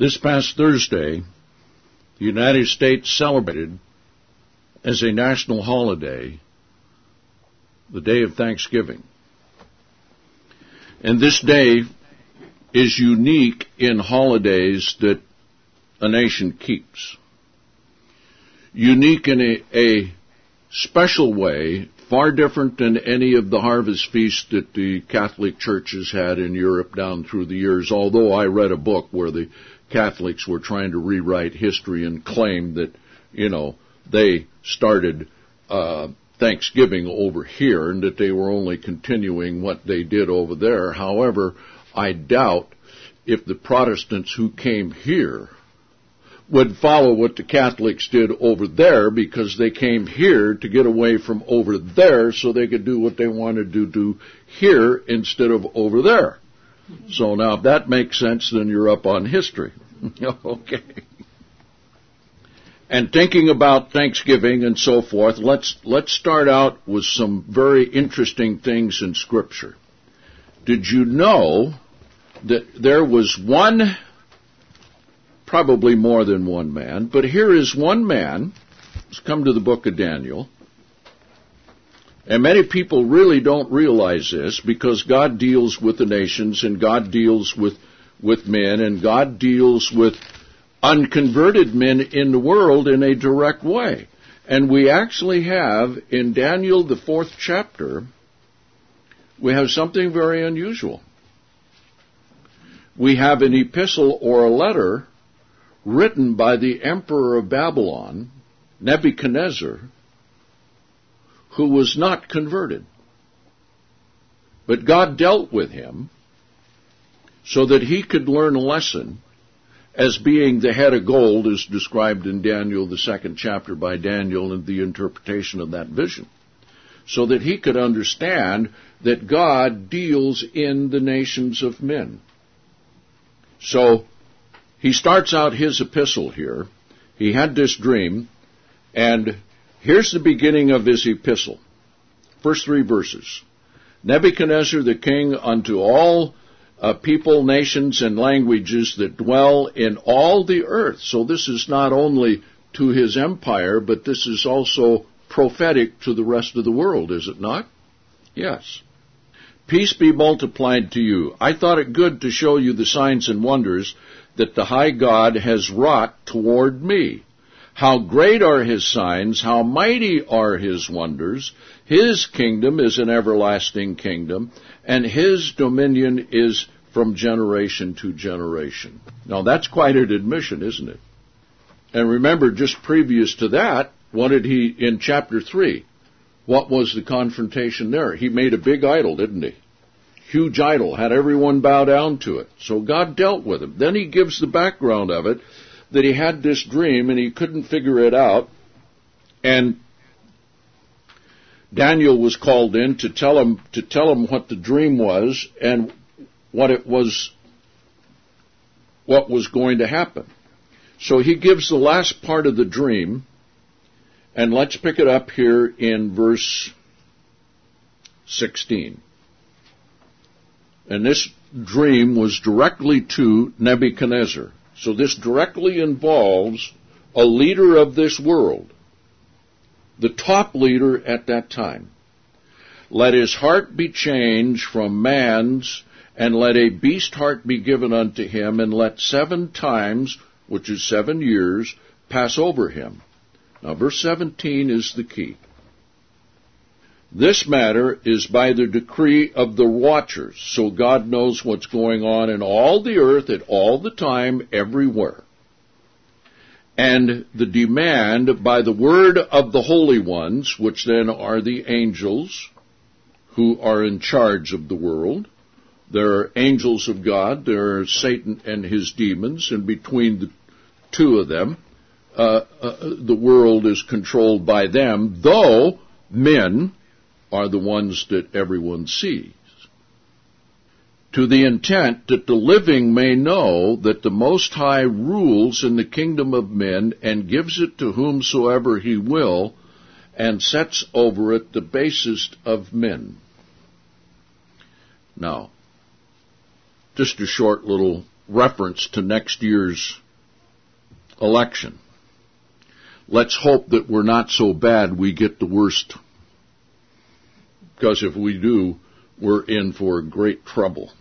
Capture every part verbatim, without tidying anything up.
This past Thursday, the United States celebrated as a national holiday the day of Thanksgiving. And this day is unique in holidays that a nation keeps. Unique in a, a special way, far different than any of the harvest feasts that the Catholic churches had in Europe down through the years, although I read a book where the Catholics were trying to rewrite history and claim that, you know, they started uh, Thanksgiving over here and that they were only continuing what they did over there. However, I doubt if the Protestants who came here would follow what the Catholics did over there, because they came here to get away from over there so they could do what they wanted to do here instead of over there. So now if that makes sense, then you're up on history. Okay. And thinking about Thanksgiving and so forth, let's let's start out with some very interesting things in Scripture. Did you know that there was one, probably more than one man, but here is one man. Let's come to the book of Daniel. And many people really don't realize this, because God deals with the nations, and God deals with, with men, and God deals with unconverted men in the world in a direct way. And we actually have, in Daniel, the fourth chapter, we have something very unusual. We have an epistle or a letter written by the emperor of Babylon, Nebuchadnezzar, who was not converted. But God dealt with him so that he could learn a lesson as being the head of gold, as described in Daniel, the second chapter by Daniel, and the interpretation of that vision, so that he could understand that God deals in the nations of men. So he starts out his epistle here. He had this dream, and here's the beginning of his epistle. First three verses. Nebuchadnezzar the king unto all uh, people, nations, and languages that dwell in all the earth. So this is not only to his empire, but this is also prophetic to the rest of the world, is it not? Yes. Peace be multiplied to you. I thought it good to show you the signs and wonders that the high God has wrought toward me. How great are his signs, how mighty are his wonders. His kingdom is an everlasting kingdom, and his dominion is from generation to generation. Now that's quite an admission, isn't it? And remember, just previous to that, what did he, in chapter three, what was the confrontation there? He made a big idol, didn't he? Huge idol, had everyone bow down to it. So God dealt with him. Then he gives the background of it, that he had this dream and he couldn't figure it out. And Daniel was called in to tell him to tell him what the dream was and what it was, what was going to happen. So he gives the last part of the dream, and let's pick it up here in verse sixteen. And this dream was directly to Nebuchadnezzar. So this directly involves a leader of this world, the top leader at that time. Let his heart be changed from man's, and let a beast heart be given unto him, and let seven times, which is seven years, pass over him. Now verse seventeen is the key. This matter is by the decree of the watchers, so God knows what's going on in all the earth at all the time, everywhere. And the demand by the word of the holy ones, which then are the angels who are in charge of the world. There are angels of God, there are Satan and his demons, and between the two of them, uh, uh, the world is controlled by them, though men are the ones that everyone sees. To the intent that the living may know that the Most High rules in the kingdom of men and gives it to whomsoever he will, and sets over it the basest of men. Now, just a short little reference to next year's election. Let's hope that we're not so bad we get the worst, because if we do, we're in for great trouble.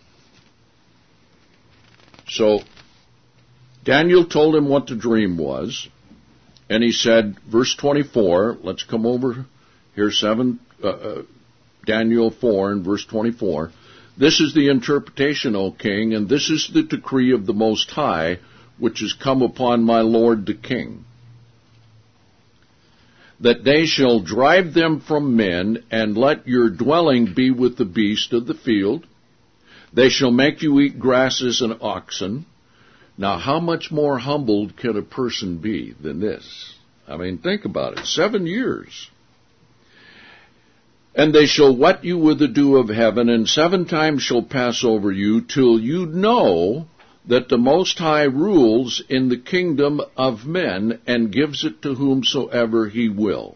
So, Daniel told him what the dream was, and he said, verse twenty-four, let's come over here, seven, uh, uh, Daniel four and verse twenty-four. This is the interpretation, O king, and this is the decree of the Most High, which has come upon my lord the king, that they shall drive them from men, and let your dwelling be with the beast of the field. They shall make you eat grasses and oxen. Now, how much more humbled can a person be than this? I mean, think about it. Seven years. And they shall wet you with the dew of heaven, and seven times shall pass over you, till you know that the Most High rules in the kingdom of men, and gives it to whomsoever he will.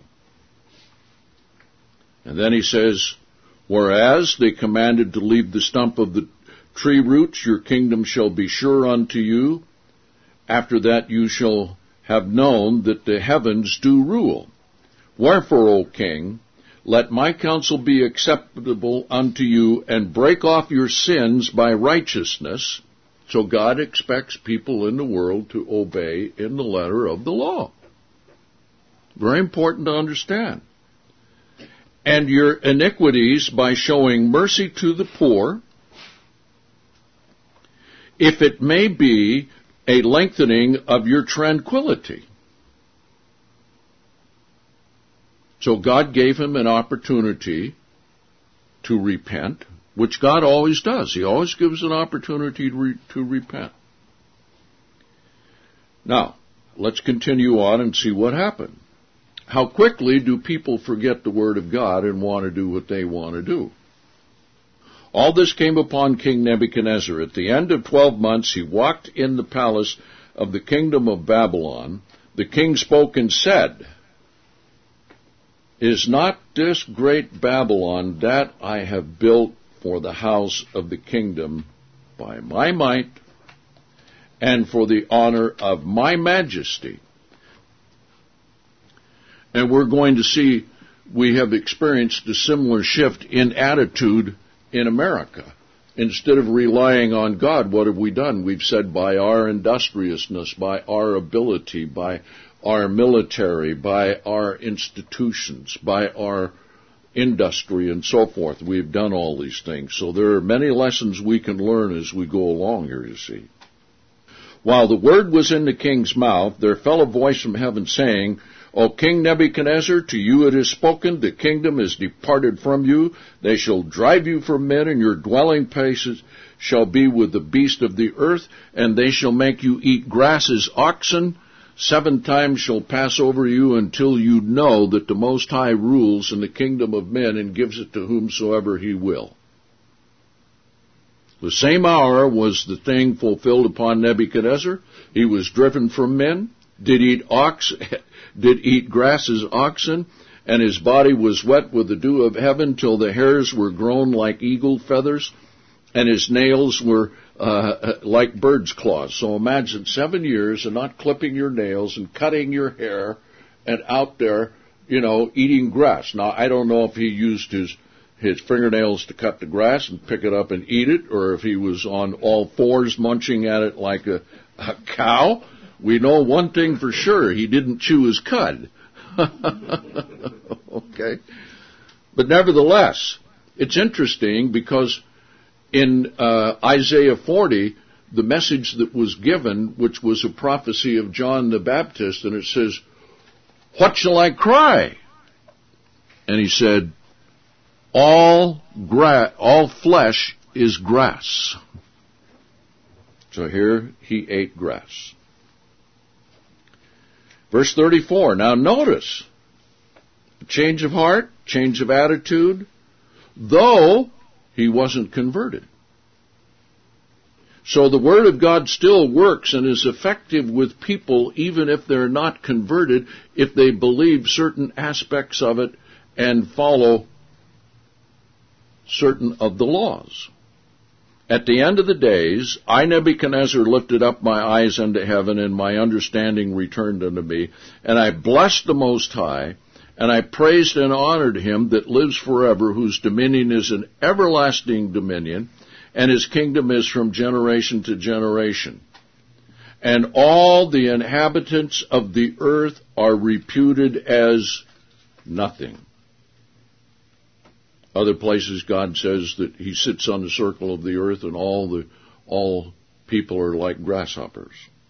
And then he says, whereas they commanded to leave the stump of the tree roots, your kingdom shall be sure unto you. After that you shall have known that the heavens do rule. Wherefore, O king, let my counsel be acceptable unto you, and break off your sins by righteousness. So God expects people in the world to obey in the letter of the law. Very important to understand. And your iniquities by showing mercy to the poor, if it may be a lengthening of your tranquility. So God gave him an opportunity to repent, which God always does. He always gives an opportunity to, re- to repent. Now, let's continue on and see what happened. How quickly do people forget the Word of God and want to do what they want to do? All this came upon King Nebuchadnezzar. At the end of twelve months, he walked in the palace of the kingdom of Babylon. The king spoke and said, Is not this great Babylon that I have built for the house of the kingdom by my might and for the honor of my majesty? And we're going to see we have experienced a similar shift in attitude in America. Instead of relying on God, what have we done? We've said by our industriousness, by our ability, by our military, by our institutions, by our industry, and so forth. We've done all these things. So there are many lessons we can learn as we go along here, you see. While the word was in the king's mouth, there fell a voice from heaven saying, O King Nebuchadnezzar, to you it is spoken, the kingdom is departed from you. They shall drive you from men, and your dwelling places shall be with the beast of the earth, and they shall make you eat grass as oxen. Seven times shall pass over you until you know that the Most High rules in the kingdom of men and gives it to whomsoever he will. The same hour was the thing fulfilled upon Nebuchadnezzar. He was driven from men, did eat ox, did eat grass as oxen, and his body was wet with the dew of heaven till the hairs were grown like eagle feathers, and his nails were uh, like bird's claws. So imagine seven years and not clipping your nails and cutting your hair and out there, you know, eating grass. Now, I don't know if he used his his fingernails to cut the grass and pick it up and eat it, or if he was on all fours munching at it like a, a cow. We know one thing for sure, he didn't chew his cud. Okay? But nevertheless, it's interesting because in uh, Isaiah forty, the message that was given, which was a prophecy of John the Baptist, and it says, What shall I cry? And he said, All gra- all flesh is grass. So here he ate grass. Verse thirty-four, now notice, change of heart, change of attitude, though he wasn't converted. So the Word of God still works and is effective with people even if they're not converted, if they believe certain aspects of it and follow certain of the laws. At the end of the days, I, Nebuchadnezzar, lifted up my eyes unto heaven, and my understanding returned unto me. And I blessed the Most High, and I praised and honored him that lives forever, whose dominion is an everlasting dominion, and his kingdom is from generation to generation. And all the inhabitants of the earth are reputed as nothing. Other places God says that he sits on the circle of the earth and all the all people are like grasshoppers.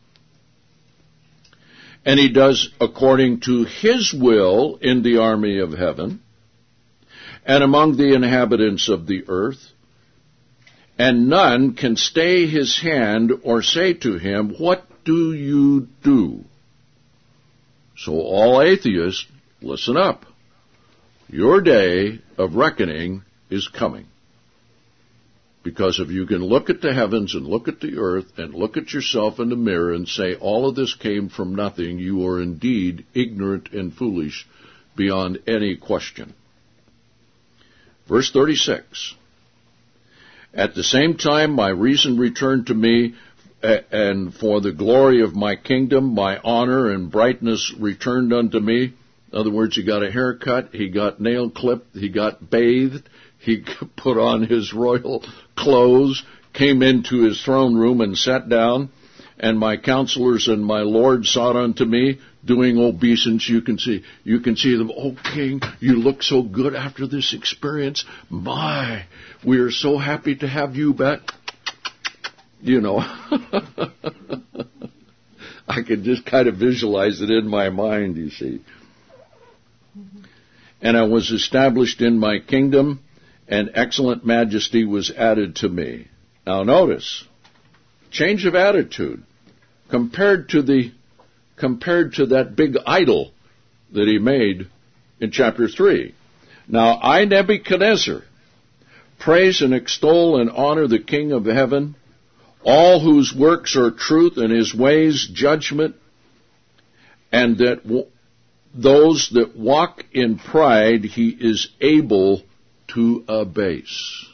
And he does according to his will in the army of heaven and among the inhabitants of the earth, and none can stay his hand or say to him, what do you do? So all atheists, listen up. Your day of reckoning is coming. Because if you can look at the heavens and look at the earth and look at yourself in the mirror and say all of this came from nothing, you are indeed ignorant and foolish beyond any question. Verse thirty-six. At the same time my reason returned to me, and for the glory of my kingdom, my honor and brightness returned unto me. In other words, he got a haircut, he got nail clipped, he got bathed, he put on his royal clothes, came into his throne room and sat down, and my counselors and my lord sought unto me, doing obeisance. You can see, you can see them, oh king, you look so good after this experience. My, we are so happy to have you back. You know, I could just kind of visualize it in my mind, you see. And I was established in my kingdom, and excellent majesty was added to me. Now notice, change of attitude compared to the compared to that big idol that he made in chapter three. Now I, Nebuchadnezzar, praise and extol and honor the King of heaven, all whose works are truth and his ways judgment, and that w- those that walk in pride he is able to abase.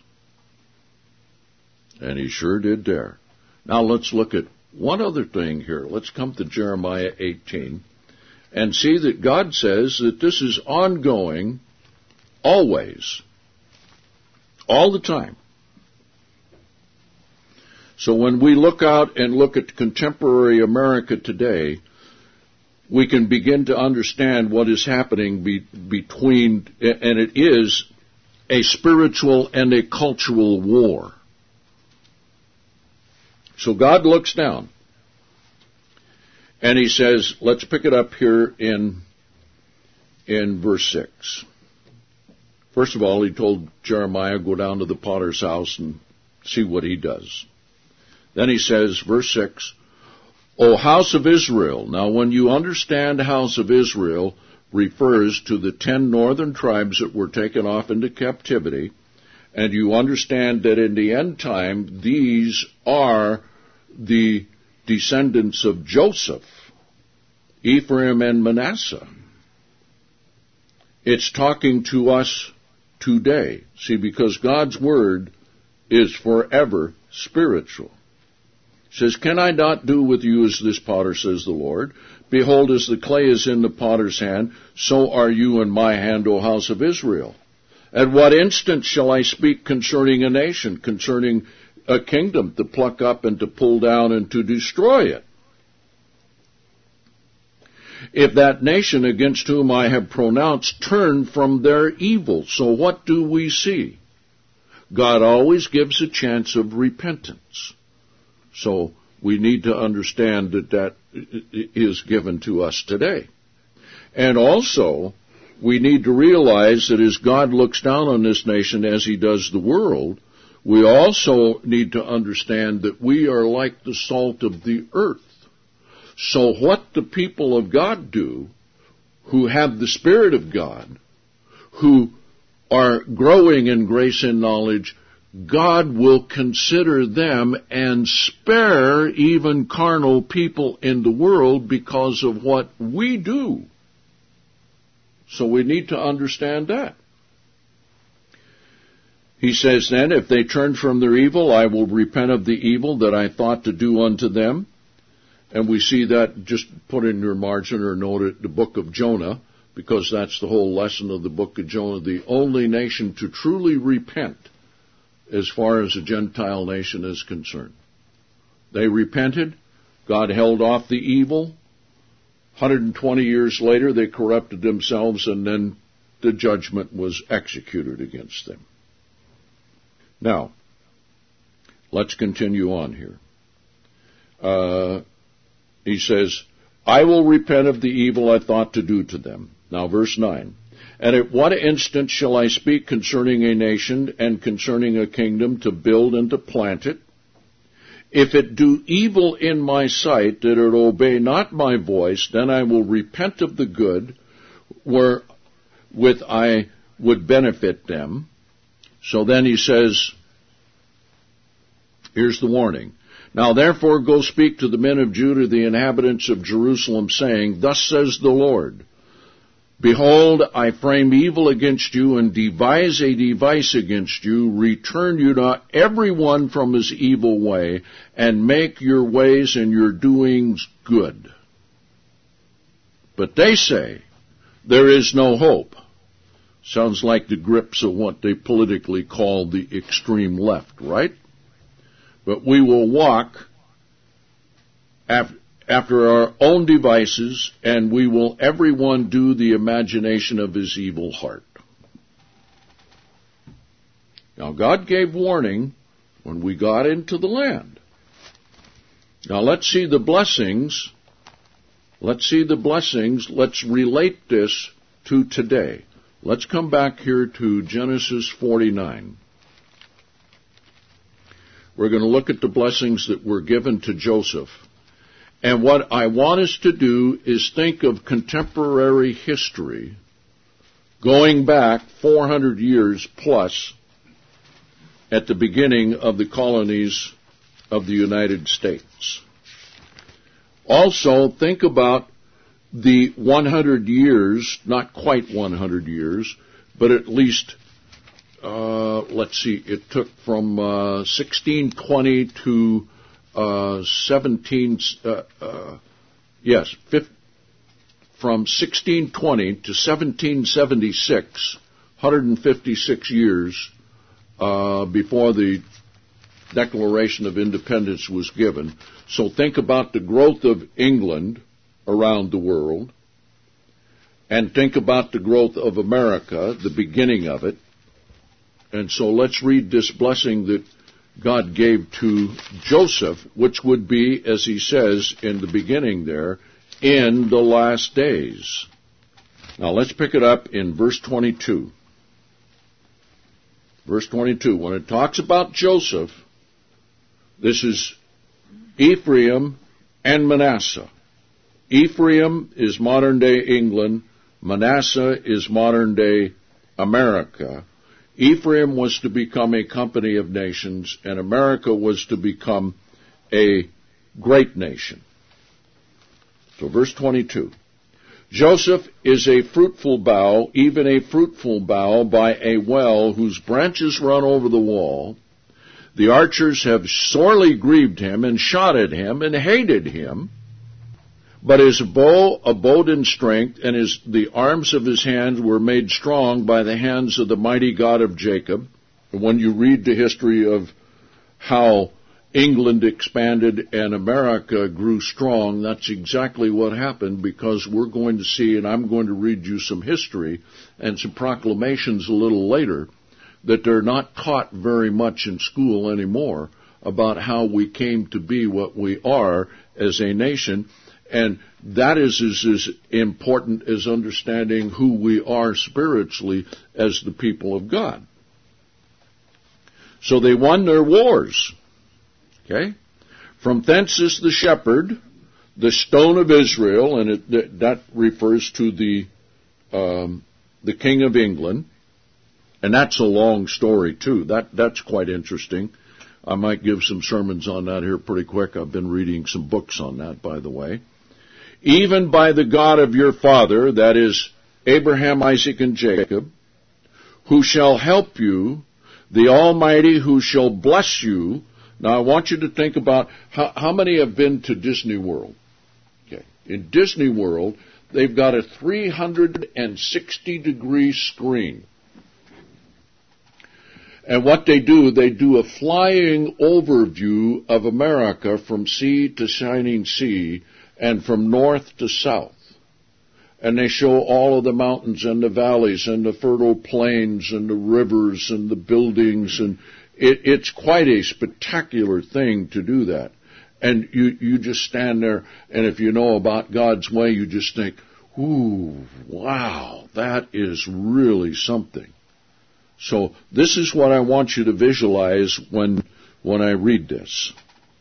And he sure did there. Now let's look at one other thing here. Let's come to Jeremiah eighteen and see that God says that this is ongoing always, all the time. So when we look out and look at contemporary America today, we can begin to understand what is happening be, between, and it is a spiritual and a cultural war. So God looks down, and he says, let's pick it up here in, in verse six. First of all, he told Jeremiah, go down to the potter's house and see what he does. Then he says, verse six, O house of Israel. Now when you understand house of Israel refers to the ten northern tribes that were taken off into captivity, and you understand that in the end time these are the descendants of Joseph, Ephraim and Manasseh. It's talking to us today. See, because God's word is forever spiritual. It says, can I not do with you as this potter, says the Lord? Behold, as the clay is in the potter's hand, so are you in my hand, O house of Israel. At what instant shall I speak concerning a nation, concerning a kingdom, to pluck up and to pull down and to destroy it? If that nation against whom I have pronounced turn from their evil. So what do we see? God always gives a chance of repentance. So we need to understand that that is given to us today. And also, we need to realize that as God looks down on this nation as he does the world, we also need to understand that we are like the salt of the earth. So what the people of God do, who have the Spirit of God, who are growing in grace and knowledge, God will consider them and spare even carnal people in the world because of what we do. So we need to understand that. He says then, if they turn from their evil, I will repent of the evil that I thought to do unto them. And we see that, just put in your margin or note it, the book of Jonah, because that's the whole lesson of the book of Jonah, the only nation to truly repent as far as a Gentile nation is concerned. They repented, God held off the evil. one hundred twenty years later, they corrupted themselves, and then the judgment was executed against them. Now, let's continue on here. Uh, he says, I will repent of the evil I thought to do to them. Now, verse nine. And at what instant shall I speak concerning a nation and concerning a kingdom to build and to plant it? If it do evil in my sight, that it obey not my voice, then I will repent of the good wherewith I would benefit them. So then he says, here's the warning. Now therefore go speak to the men of Judah, the inhabitants of Jerusalem, saying, Thus says the Lord, Behold, I frame evil against you, and devise a device against you. Return you not every one from his evil way, and make your ways and your doings good. But they say, there is no hope. Sounds like the grips of what they politically call the extreme left, right? But we will walk after, after our own devices, and we will every one do the imagination of his evil heart. Now, God gave warning when we got into the land. Now, let's see the blessings. Let's see the blessings. Let's relate this to today. Let's come back here to Genesis forty-nine. We're going to look at the blessings that were given to Joseph. And what I want us to do is think of contemporary history going back four hundred years plus at the beginning of the colonies of the United States. Also, think about the one hundred years, not quite one hundred years, but at least Uh, let's see, it took from uh, sixteen twenty to uh, seventeen, uh, uh, yes, fifth, from sixteen twenty to seventeen seventy-six, one hundred fifty-six years uh, before the Declaration of Independence was given. So think about the growth of England around the world, and think about the growth of America, the beginning of it. And so let's read this blessing that God gave to Joseph, which would be, as he says in the beginning there, in the last days. Now let's pick it up in verse twenty-two. Verse twenty-two, when it talks about Joseph, this is Ephraim and Manasseh. Ephraim is modern-day England. Manasseh is modern-day America. Ephraim was to become a company of nations, and America was to become a great nation. So verse twenty-two. Joseph is a fruitful bough, even a fruitful bough by a well whose branches run over the wall. The archers have sorely grieved him and shot at him and hated him. But his bow abode in strength, and his, the arms of his hands were made strong by the hands of the mighty God of Jacob. And when you read the history of how England expanded and America grew strong, that's exactly what happened, because we're going to see, and I'm going to read you some history and some proclamations a little later, that they're not taught very much in school anymore about how we came to be what we are as a nation. And that is as, as important as understanding who we are spiritually as the people of God. So they won their wars. Okay? From thence is the shepherd, the stone of Israel, and it, that refers to the um, the King of England. And that's a long story, too. That That's quite interesting. I might give some sermons on that here pretty quick. I've been reading some books on that, by the way. Even by the God of your father, that is Abraham, Isaac, and Jacob, who shall help you, the Almighty who shall bless you. Now I want you to think about how, how many have been to Disney World. Okay. In Disney World, they've got a three hundred sixty degree screen. And what they do, they do a flying overview of America from sea to shining sea and from north to south. And they show all of the mountains and the valleys and the fertile plains and the rivers and the buildings. And it, it's quite a spectacular thing to do that. And you, you just stand there, and if you know about God's way, you just think, ooh, wow, that is really something. So this is what I want you to visualize when, when I read this.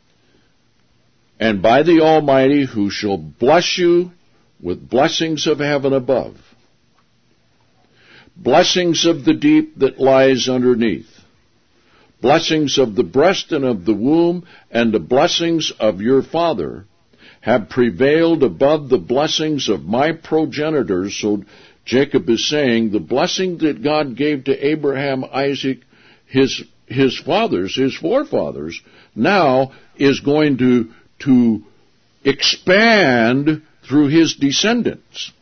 And by the Almighty who shall bless you with blessings of heaven above, blessings of the deep that lies underneath, blessings of the breast and of the womb, and the blessings of your father have prevailed above the blessings of my progenitors. So Jacob is saying the blessing that God gave to Abraham, Isaac, his his fathers, his forefathers, now is going to, to expand through his descendants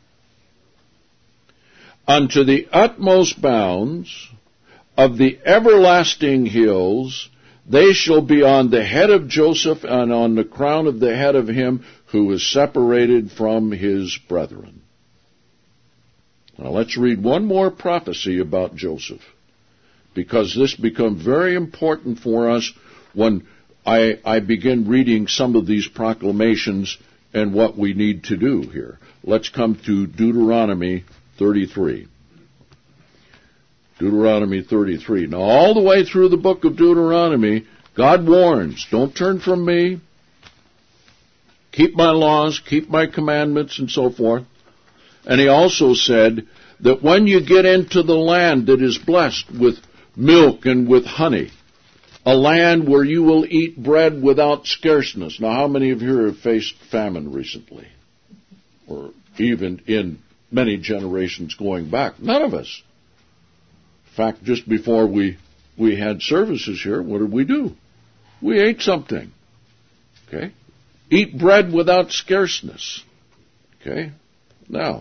unto the utmost bounds of the everlasting hills. They shall be on the head of Joseph and on the crown of the head of him who is separated from his brethren. Now let's read one more prophecy about Joseph, because this becomes very important for us when I, I begin reading some of these proclamations and what we need to do here. Let's come to Deuteronomy thirty-three. Deuteronomy thirty-three. Now all the way through the book of Deuteronomy, God warns, don't turn from me, keep my laws, keep my commandments, and so forth. And he also said that when you get into the land that is blessed with milk and with honey, a land where you will eat bread without scarceness. Now, how many of you have faced famine recently? Or even in many generations going back? None of us. In fact, just before we, we had services here, what did we do? We ate something. Okay? Eat bread without scarceness. Okay? Now,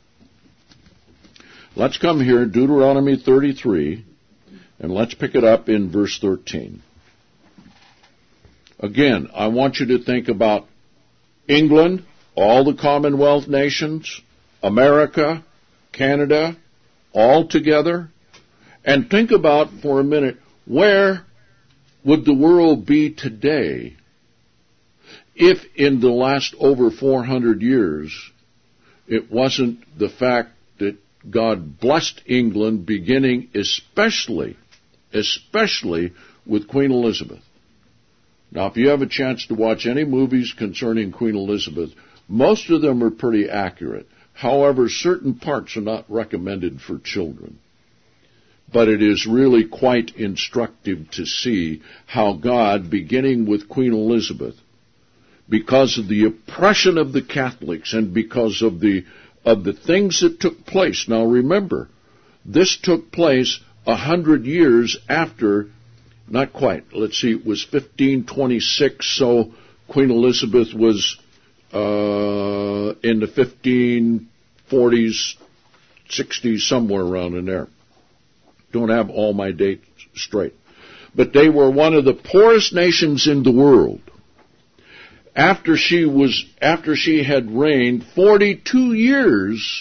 let's come here, Deuteronomy thirty-three, and let's pick it up in verse thirteen. Again, I want you to think about England, all the Commonwealth nations, America, Canada, all together, and think about for a minute, where would the world be today if in the last over four hundred years it wasn't the fact that God blessed England, beginning especially, especially with Queen Elizabeth. Now, if you have a chance to watch any movies concerning Queen Elizabeth, most of them are pretty accurate. However, certain parts are not recommended for children. But it is really quite instructive to see how God, beginning with Queen Elizabeth, because of the oppression of the Catholics and because of the of the things that took place. Now remember, this took place a hundred years after, not quite, let's see, it was fifteen twenty-six, so Queen Elizabeth was uh, in the fifteen forties, sixties, somewhere around in there. Don't have all my dates straight. But they were one of the poorest nations in the world. After she was, after she had reigned forty-two years,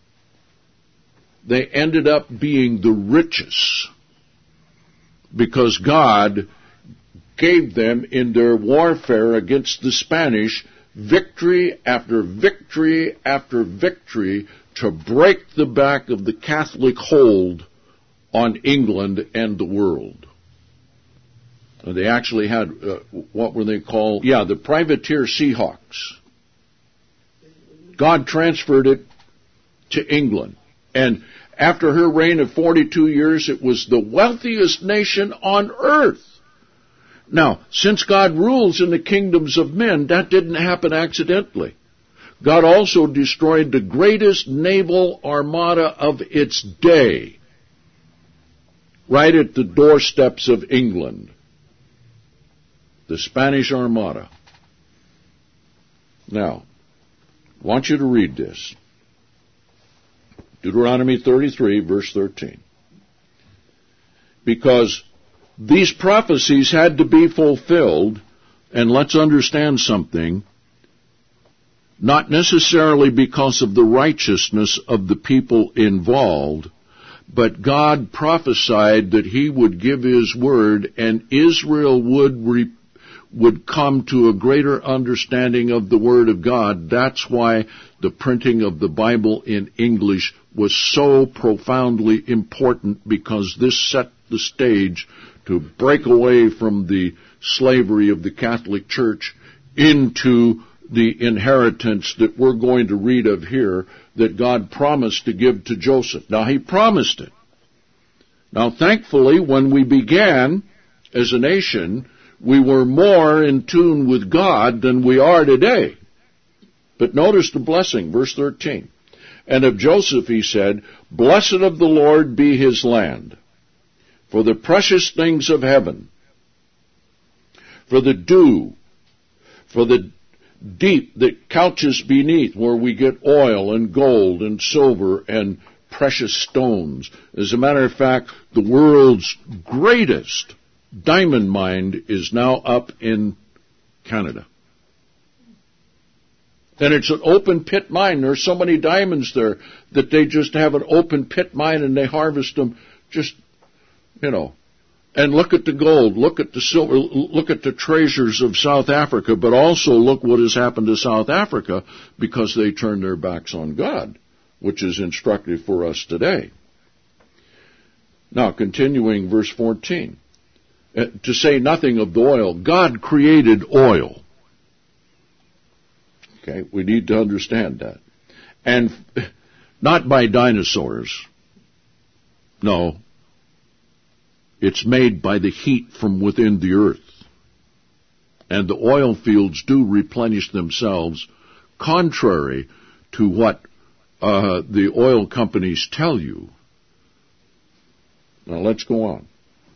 they ended up being the richest because God gave them in their warfare against the Spanish victory after victory after victory to break the back of the Catholic hold on England and the world. They actually had, uh, what were they called? Yeah, the privateer Seahawks. God transferred it to England. And after her reign of forty-two years, it was the wealthiest nation on earth. Now, since God rules in the kingdoms of men, that didn't happen accidentally. God also destroyed the greatest naval armada of its day, right at the doorsteps of England. The Spanish Armada. Now, I want you to read this. Deuteronomy thirty-three, verse thirteen. Because these prophecies had to be fulfilled, and let's understand something, not necessarily because of the righteousness of the people involved, but God prophesied that He would give His word, and Israel would re- would come to a greater understanding of the Word of God. That's why the printing of the Bible in English was so profoundly important, because this set the stage to break away from the slavery of the Catholic Church into the inheritance that we're going to read of here that God promised to give to Joseph. Now, He promised it. Now, thankfully, when we began as a nation, we were more in tune with God than we are today. But notice the blessing, verse thirteen. And of Joseph he said, Blessed of the Lord be his land, for the precious things of heaven, for the dew, for the deep that couches beneath, where we get oil and gold and silver and precious stones. As a matter of fact, the world's greatest diamond mine is now up in Canada. And it's an open pit mine. There's so many diamonds there that they just have an open pit mine and they harvest them just, you know. And look at the gold, look at the silver, look at the treasures of South Africa, but also look what has happened to South Africa because they turned their backs on God, which is instructive for us today. Now, continuing verse fourteen. Uh, to say nothing of the oil, God created oil. Okay, we need to understand that. And not by dinosaurs. No. It's made by the heat from within the earth. And the oil fields do replenish themselves, contrary to what uh, the oil companies tell you. Now let's go on.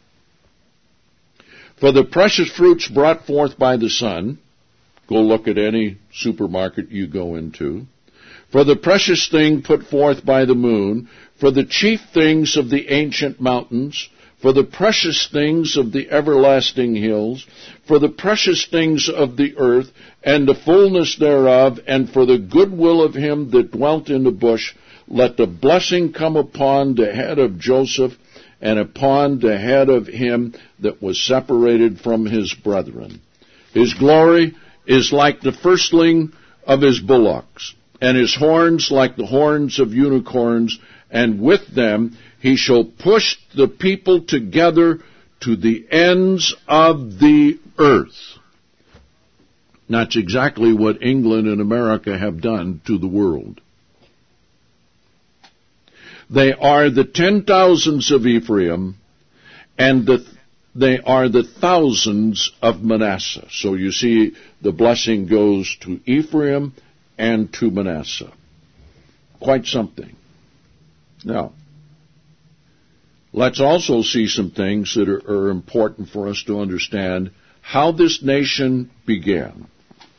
For the precious fruits brought forth by the sun, go look at any supermarket you go into, for the precious thing put forth by the moon, for the chief things of the ancient mountains, for the precious things of the everlasting hills, for the precious things of the earth, and the fullness thereof, and for the goodwill of him that dwelt in the bush, let the blessing come upon the head of Joseph, and upon the head of him that was separated from his brethren. His glory is like the firstling of his bullocks, and his horns like the horns of unicorns, and with them he shall push the people together to the ends of the earth. That's exactly what England and America have done to the world. They are the ten thousands of Ephraim, and the, they are the thousands of Manasseh. So you see, the blessing goes to Ephraim and to Manasseh. Quite something. Now, let's also see some things that are, are important for us to understand how this nation began.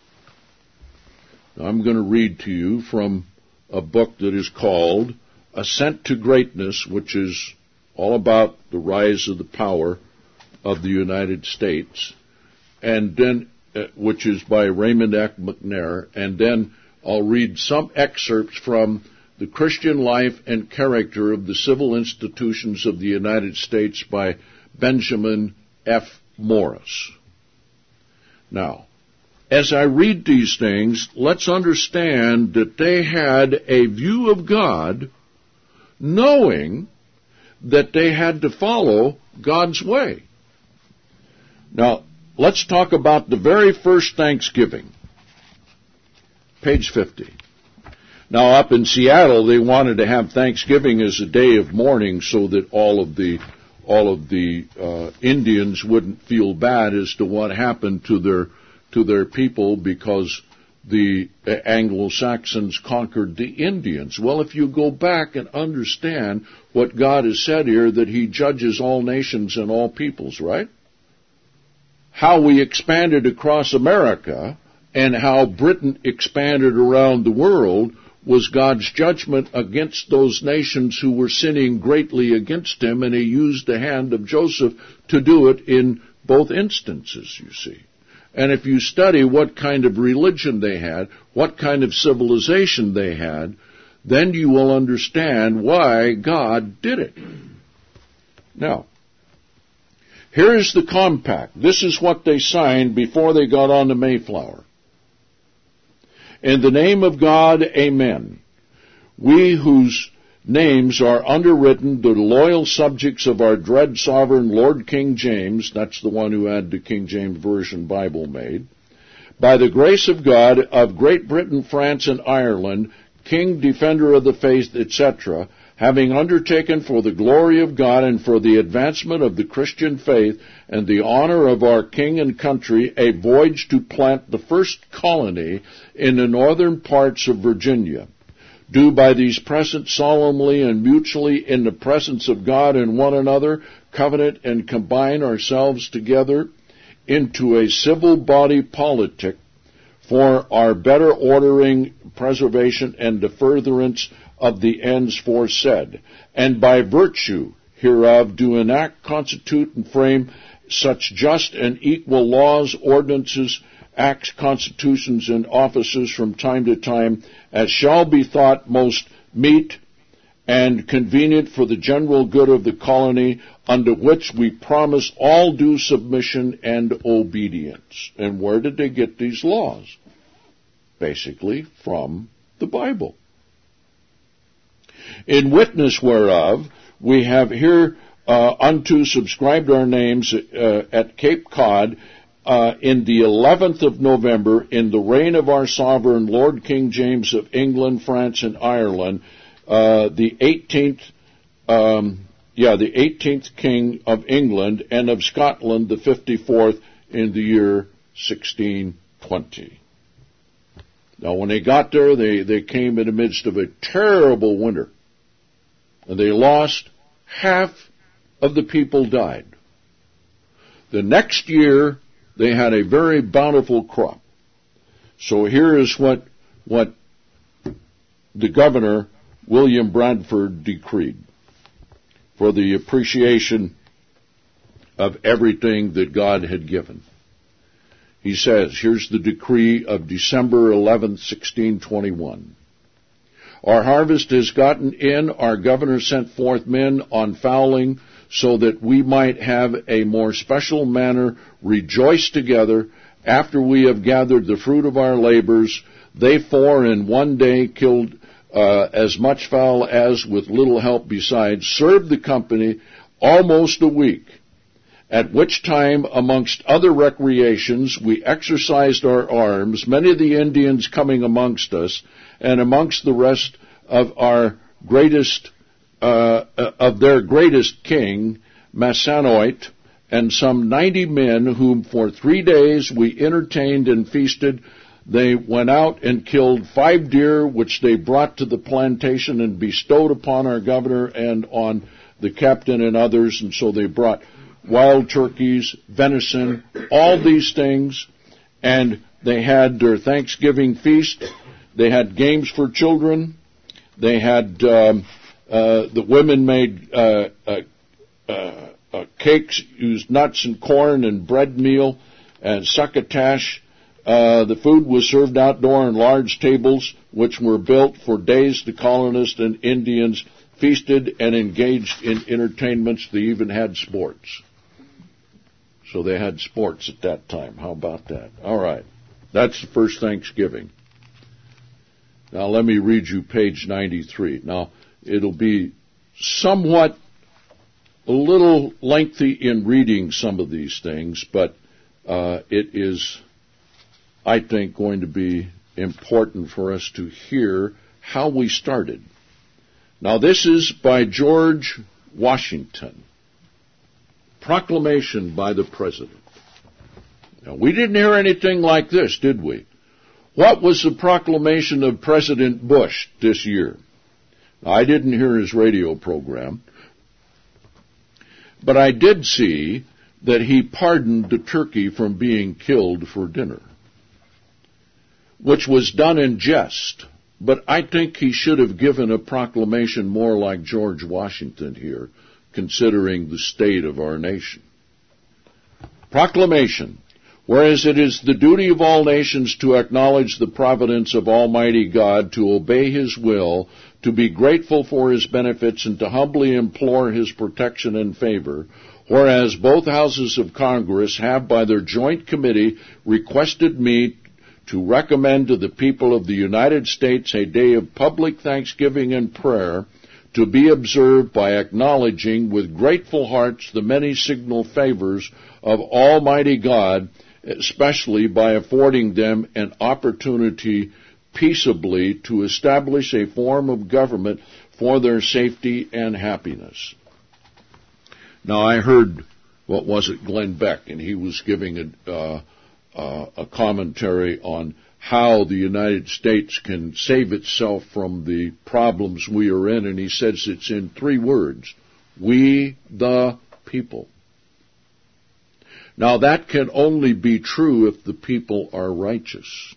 Now, I'm going to read to you from a book that is called Ascent to Greatness, which is all about the rise of the power of the United States, and then, uh, which is by Raymond F. McNair, and then I'll read some excerpts from The Christian Life and Character of the Civil Institutions of the United States by Benjamin F. Morris. Now, as I read these things, let's understand that they had a view of God, knowing that they had to follow God's way. Now, let's talk about the very first Thanksgiving. Page fifty. Now, up in Seattle, they wanted to have Thanksgiving as a day of mourning so that all of the all of the uh, Indians wouldn't feel bad as to what happened to their to their people, because the Anglo-Saxons conquered the Indians. Well, if you go back and understand what God has said here, that he judges all nations and all peoples, right? How we expanded across America and how Britain expanded around the world was God's judgment against those nations who were sinning greatly against him, and he used the hand of Joseph to do it in both instances, you see. And if you study what kind of religion they had, what kind of civilization they had, then you will understand why God did it. Now, here is the compact. This is what they signed before they got on the Mayflower. In the name of God, amen. We whose names are underwritten, the loyal subjects of our dread sovereign Lord King James, that's the one who had the King James Version Bible made, by the grace of God, of Great Britain, France, and Ireland, King, Defender of the Faith, et cetera, having undertaken for the glory of God and for the advancement of the Christian faith and the honor of our king and country, a voyage to plant the first colony in the northern parts of Virginia, do by these presents solemnly and mutually in the presence of God and one another, covenant and combine ourselves together into a civil body politic for our better ordering, preservation, and the furtherance of the ends foresaid, and by virtue hereof do enact, constitute, and frame such just and equal laws, ordinances, acts, constitutions, and offices from time to time as shall be thought most meet and convenient for the general good of the colony, unto which we promise all due submission and obedience. And where did they get these laws? Basically from the Bible. In witness whereof, we have here uh, unto subscribed our names uh, at Cape Cod uh, in the eleventh of November, in the reign of our sovereign Lord King James of England, France, and Ireland, uh, the eighteenth, um, yeah, the eighteenth King of England, and of Scotland, the fifty-fourth, in the year sixteen twenty. Now, when they got there, they, they came in the midst of a terrible winter. And they lost, half of the people died. The next year, they had a very bountiful crop. So here is what, what the governor, William Bradford, decreed for the appreciation of everything that God had given. He says, here's the decree of December eleventh, sixteen twenty-one. Our harvest has gotten in, our governor sent forth men on fowling, so that we might have a more special manner rejoice together after we have gathered the fruit of our labors. They four in one day killed uh, as much fowl as, with little help besides, served the company almost a week, at which time, amongst other recreations, we exercised our arms, many of the Indians coming amongst us, and amongst the rest of our greatest, uh, of their greatest king, Massasoit, and some ninety men whom for three days we entertained and feasted. They went out and killed five deer, which they brought to the plantation and bestowed upon our governor and on the captain and others. And so they brought wild turkeys, venison, all these things, and they had their Thanksgiving feast. They had games for children. They had, um, uh, the women made uh, uh, uh, uh, cakes, used nuts and corn and bread meal and succotash. Uh, the food was served outdoor on large tables, which were built for days. The colonists and Indians feasted and engaged in entertainments. They even had sports. So they had sports at that time. How about that? All right. That's the first Thanksgiving. Now let me read you page ninety-three. Now, it'll be somewhat a little lengthy in reading some of these things, but uh, it is, I think, going to be important for us to hear how we started. Now, this is by George Washington. Proclamation by the President. Now, we didn't hear anything like this, did we? What was the proclamation of President Bush this year? I didn't hear his radio program, but I did see that he pardoned the turkey from being killed for dinner, which was done in jest. But I think he should have given a proclamation more like George Washington here, considering the state of our nation. Proclamation. Whereas it is the duty of all nations to acknowledge the providence of Almighty God, to obey His will, to be grateful for His benefits, and to humbly implore His protection and favor, whereas both houses of Congress have by their joint committee requested me to recommend to the people of the United States a day of public thanksgiving and prayer, to be observed by acknowledging with grateful hearts the many signal favors of Almighty God, especially by affording them an opportunity peaceably to establish a form of government for their safety and happiness. Now, I heard, what was it, Glenn Beck, and he was giving a, uh, uh, a commentary on how the United States can save itself from the problems we are in, and he says it's in three words: we the people. Now, that can only be true if the people are righteous.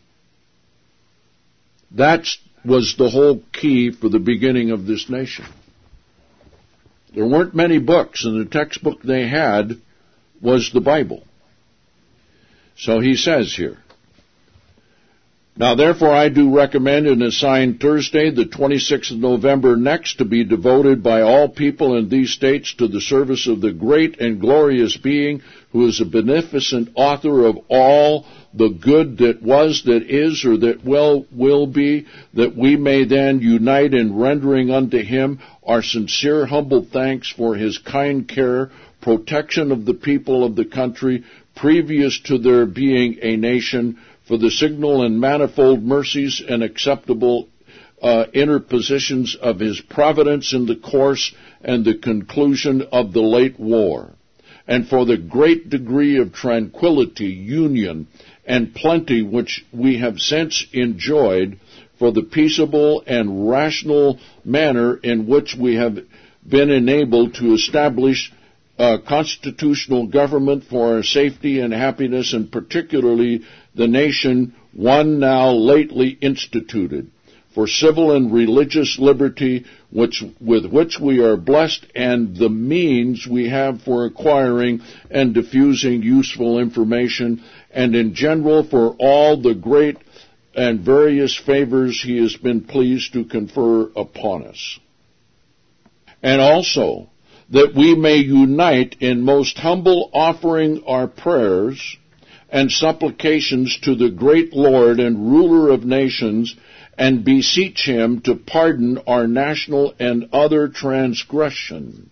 That was the whole key for the beginning of this nation. There weren't many books, and the textbook they had was the Bible. So he says here, now therefore I do recommend and assign Thursday, the twenty-sixth of November next, to be devoted by all people in these states to the service of the great and glorious being who is a beneficent author of all the good that was, that is, or that will, will be, that we may then unite in rendering unto Him our sincere humble thanks for His kind care, protection of the people of the country, previous to their being a nation, for the signal and manifold mercies and acceptable uh, interpositions of His providence in the course and the conclusion of the late war, and for the great degree of tranquility, union, and plenty which we have since enjoyed, for the peaceable and rational manner in which we have been enabled to establish uh, constitutional government for our safety and happiness, and particularly the nation one now lately instituted, for civil and religious liberty, which with which we are blessed, and the means we have for acquiring and diffusing useful information, and in general for all the great and various favors He has been pleased to confer upon us. And also that we may unite in most humble offering our prayers and supplications to the great Lord and ruler of nations, and beseech Him to pardon our national and other transgressions.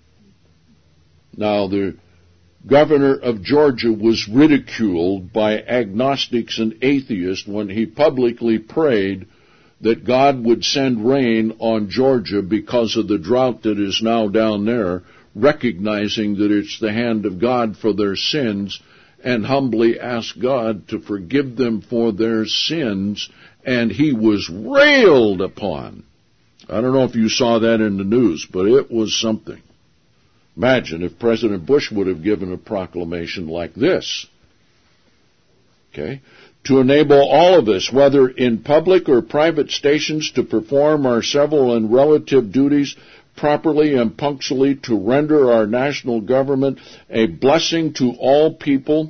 Now, the governor of Georgia was ridiculed by agnostics and atheists when he publicly prayed that God would send rain on Georgia because of the drought that is now down there, recognizing that it's the hand of God for their sins, and humbly asked God to forgive them for their sins, and he was railed upon. I don't know if you saw that in the news, but it was something. Imagine if President Bush would have given a proclamation like this. Okay? To enable all of us, whether in public or private stations, to perform our several and relative duties properly and punctually, to render our national government a blessing to all people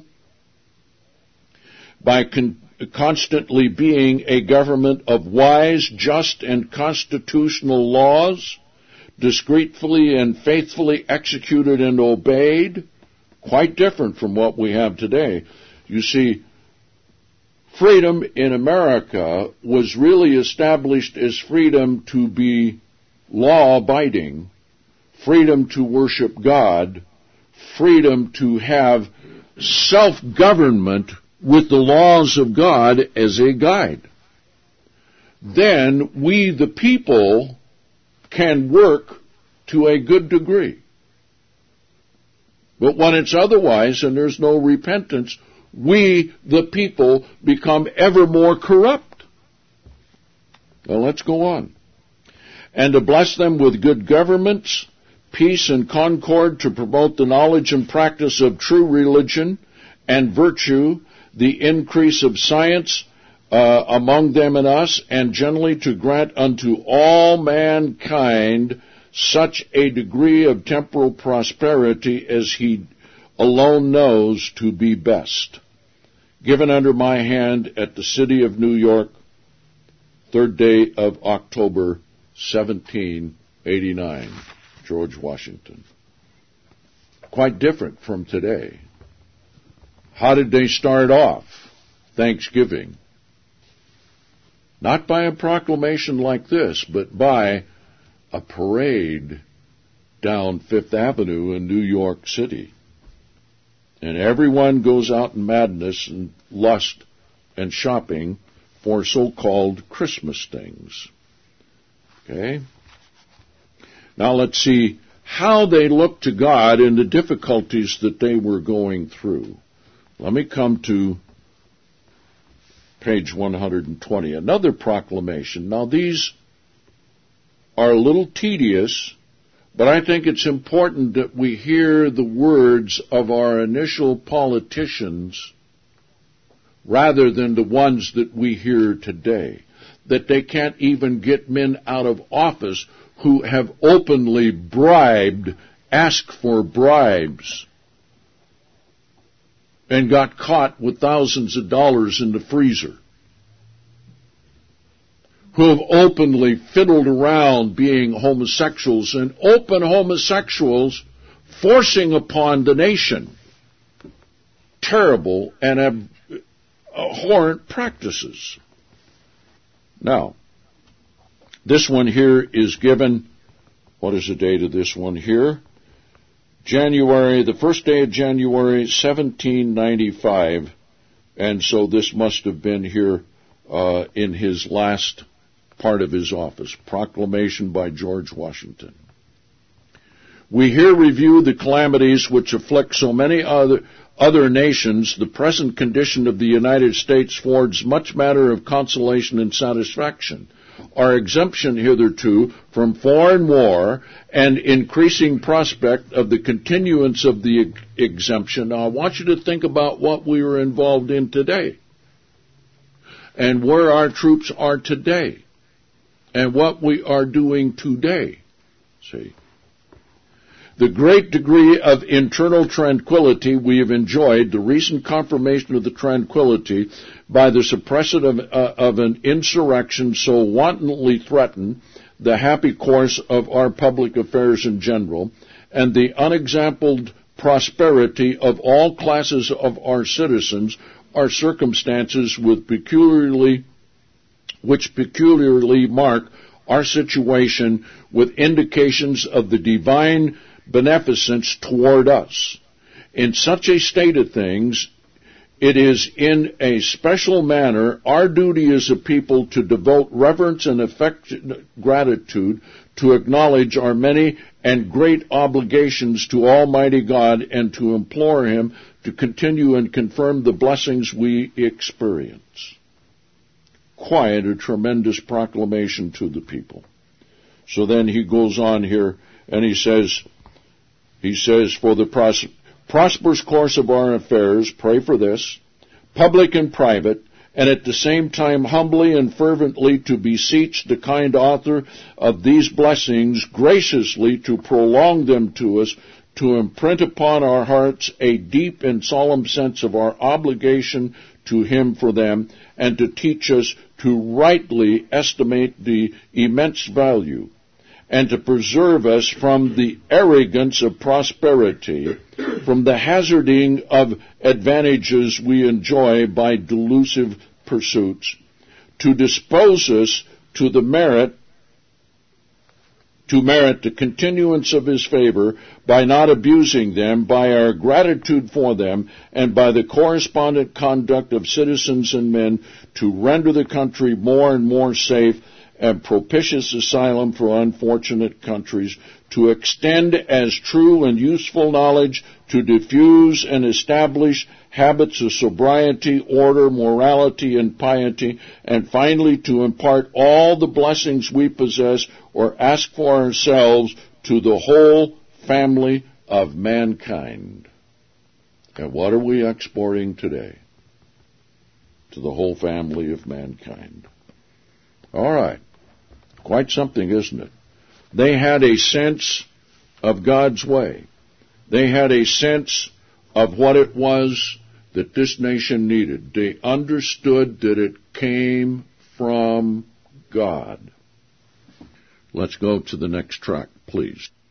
by con- constantly being a government of wise, just, and constitutional laws, discreetly and faithfully executed and obeyed, quite different from what we have today. You see, freedom in America was really established as freedom to be law-abiding, freedom to worship God, freedom to have self-government with the laws of God as a guide. Then we, the people, can work to a good degree. But when it's otherwise and there's no repentance, we, the people, become ever more corrupt. Well, let's go on. And to bless them with good governments, peace and concord, to promote the knowledge and practice of true religion and virtue, the increase of science uh, among them and us, and generally to grant unto all mankind such a degree of temporal prosperity as he alone knows to be best. Given under my hand at the city of New York, third day of October, seventeen eighty-nine, George Washington. Quite different from today. How did they start off Thanksgiving? Not by a proclamation like this, but by a parade down Fifth Avenue in New York City. And everyone goes out in madness and lust and shopping for so-called Christmas things. Okay? Now let's see how they looked to God in the difficulties that they were going through. Let me come to page one hundred twenty. Another proclamation. Now these are a little tedious, but I think it's important that we hear the words of our initial politicians rather than the ones that we hear today. That they can't even get men out of office who have openly bribed, asked for bribes, and got caught with thousands of dollars in the freezer, who have openly fiddled around being homosexuals, and open homosexuals forcing upon the nation terrible and ab- abhorrent practices. Now, this one here is given, what is the date of this one here? January, the first day of January, seventeen ninety-five, and so this must have been here uh, in his last part of his office. Proclamation by George Washington. We here review the calamities which afflict so many other other nations. The present condition of the United States affords much matter of consolation and satisfaction. Our exemption hitherto from foreign war and increasing prospect of the continuance of the exemption. Now, I want you to think about what we are involved in today and where our troops are today and what we are doing today. See? The great degree of internal tranquility we have enjoyed, the recent confirmation of the tranquility by the suppression of, uh, of an insurrection so wantonly threatened the happy course of our public affairs in general, and the unexampled prosperity of all classes of our citizens are circumstances with peculiarly, which peculiarly mark our situation with indications of the divine beneficence toward us. In such a state of things, it is in a special manner our duty as a people to devote reverence and affectionate gratitude to acknowledge our many and great obligations to Almighty God and to implore Him to continue and confirm the blessings we experience. Quite a tremendous proclamation to the people. So then he goes on here and he says, He says, for the pros- prosperous course of our affairs, pray for this, public and private, and at the same time humbly and fervently to beseech the kind author of these blessings graciously to prolong them to us, to imprint upon our hearts a deep and solemn sense of our obligation to Him for them, and to teach us to rightly estimate the immense value, and to preserve us from the arrogance of prosperity, from the hazarding of advantages we enjoy by delusive pursuits, to dispose us to the merit, to merit the continuance of His favor by not abusing them, by our gratitude for them, and by the correspondent conduct of citizens and men to render the country more and more safe and propitious asylum for unfortunate countries, to extend as true and useful knowledge, to diffuse and establish habits of sobriety, order, morality, and piety, and finally to impart all the blessings we possess or ask for ourselves to the whole family of mankind. And what are we exporting today? To the whole family of mankind. All right. Quite something, isn't it? They had a sense of God's way. They had a sense of what it was that this nation needed. They understood that it came from God. Let's go to the next track, please.